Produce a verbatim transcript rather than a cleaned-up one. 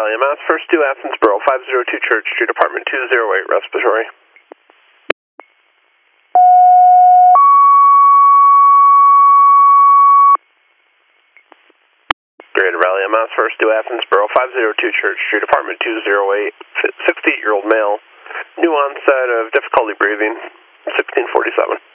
Raleigh, Mass. First due Athensboro, five oh two Church Street, apartment two oh eight, respiratory. Greater Raleigh, Mass. First due Athensboro, five oh two Church Street, apartment two oh eight, sixty-eight-year-old male, new onset of difficulty breathing, sixteen forty-seven.